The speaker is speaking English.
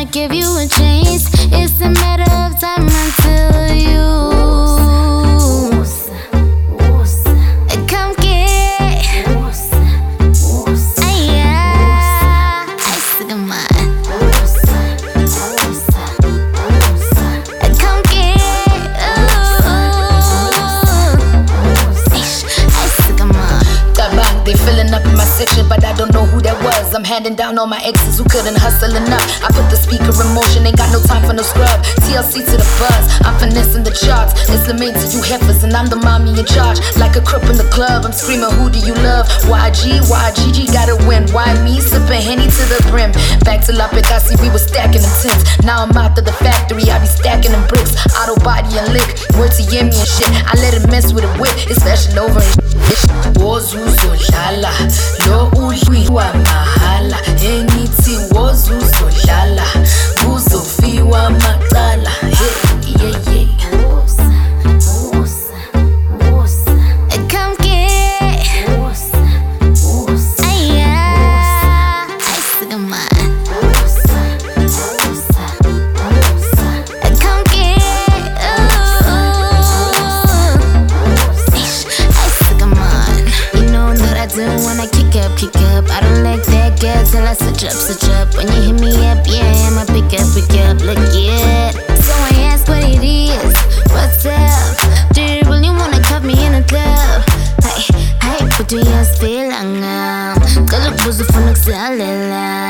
give you a chance. It's a matter of time until you come get. I stick in mine. Come get. I stick in mine. They filling up in my section, but I don't know who that was. I'm handing down all my exes who couldn't hustle enough. I put the speaker in motion, ain't got no time for no scrub. TLC to the buzz, I'm finessing the charts. It's Lamaine to you heifers, and I'm the mommy in charge. Like a crip in the club, I'm screaming, who do you love? YGG gotta win. Why me? Sipping Henny to the brim. Back to La Picasi, we was stacking them tents. Now I'm out to the factory, I be stacking them bricks. Auto body and lick, word to Yemi and shit. I let it mess with a whip, it's fashion over and shit. Wozuzodlala, lo uliwa mahala. Enithi wozuzodlala, kuzofiwa macala. Hey, yeah. Come get. I stick in mine. Come get. I stick in mine. You know what I do when I kick up. I don't like that girl till I switch up. When you hit me up, yeah, I'ma pick up. Look, yeah. So I ask what it is. What's up? Do you really wanna cuff me in a club? Hey, put your still on. Kalau buzo phone nagsalala.